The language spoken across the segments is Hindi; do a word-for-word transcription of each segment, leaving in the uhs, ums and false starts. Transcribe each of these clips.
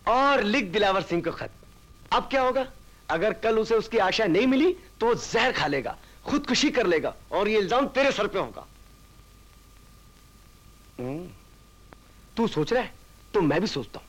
और लिख दिलावर सिंह को खत। अब क्या होगा? अगर कल उसे उसकी आशा नहीं मिली तो वो जहर खा लेगा, खुदकुशी कर लेगा और ये इल्जाम तेरे सर पे होगा। तू सोच रहा है तो मैं भी सोचता हूं।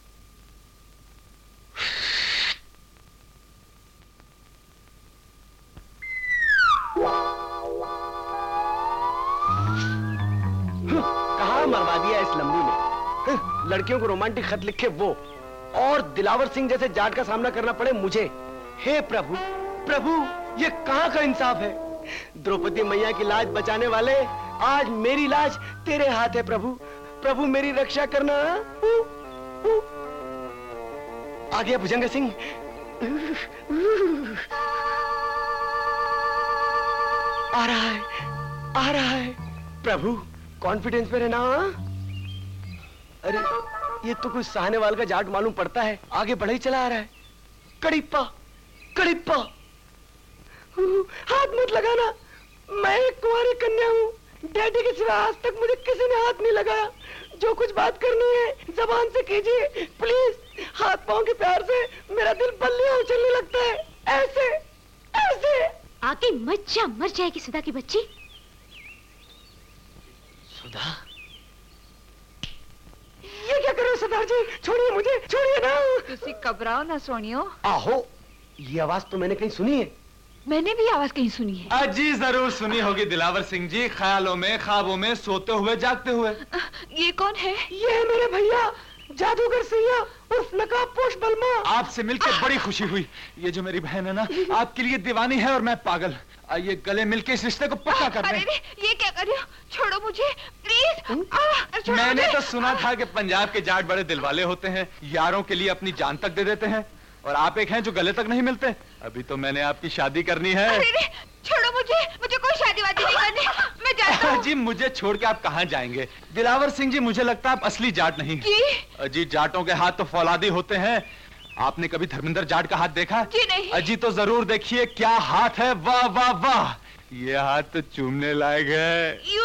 कहां मरवा दिया इस लंबू ने। लड़कियों को रोमांटिक खत लिखे वो, और दिलावर सिंह जैसे जाट का सामना करना पड़े मुझे। हे प्रभु, प्रभु ये कहां का इंसाफ है? द्रौपदी मैया की लाज बचाने वाले, आज मेरी लाज तेरे हाथ है प्रभु। प्रभु मेरी रक्षा करना। आ गया भुजंग सिंह। आ रहा है, आ रहा है। प्रभु कॉन्फिडेंस में रहना। अरे ये तो कोई साहनेवाल का जाट मालूम पड़ता है, आगे बढ़े ही चला आ रहा है। कड़िप्पा, कड़िप्पा, हाथ मत लगाना, मैं एक कुंवारी कन्या हूँ। डैडी के सिवा आज तक मुझे किसी ने हाथ नहीं लगाया। जो कुछ बात करनी है जबान से कीजिए प्लीज। हाथ पांव के प्यार से मेरा दिल बल्लियां उछलने लगता है, ऐसे ऐसे। आके मत जा, मर जाएगी सुधा की बच्ची। सुधा, ये क्या कर रहे हो सरदार जी? छोड़िए मुझे, छोड़िए ना। तुसी घबराओ ना सोनियो। आहो, ये आवाज तो मैंने कहीं सुनी है। मैंने भी आवाज कहीं सुनी है। अजी जरूर सुनी होगी दिलावर सिंह जी, ख्यालों में, ख्वाबों में, सोते हुए जागते हुए। ये कौन है? ये है मेरे भैया जादूगर सिया उर्फ नकाबपोश बलमा। आपसे मिलकर बड़ी खुशी हुई। ये जो मेरी बहन है ना, आपके लिए दीवानी है और मैं पागल। आइए गले मिलके इस रिश्ते को पक्का कर दें। अरे ये क्या कर रहे हो? छोड़ो मुझे प्लीज। मैंने तो सुना था कि पंजाब के जाट बड़े दिलवाले होते हैं, यारों के लिए अपनी जान तक दे देते हैं, और आप एक हैं जो गले तक नहीं मिलते। अभी तो मैंने आपकी शादी करनी है। अरे छोड़ो मुझे, मुझे कोई शादी वादी नहीं करनी, मैं जाता हूं। जी मुझे छोड़ के आप कहाँ जाएंगे? दिलावर सिंह जी मुझे लगता है आप असली जाट नहीं। जी जाटों के हाथ तो फौलादी होते हैं। आपने कभी धर्मेंद्र जाट का हाथ देखा? जी नहीं। अजी तो जरूर देखिए, क्या हाथ है, वाह वाह वाह। ये हाथ तो चूमने लायक है। यू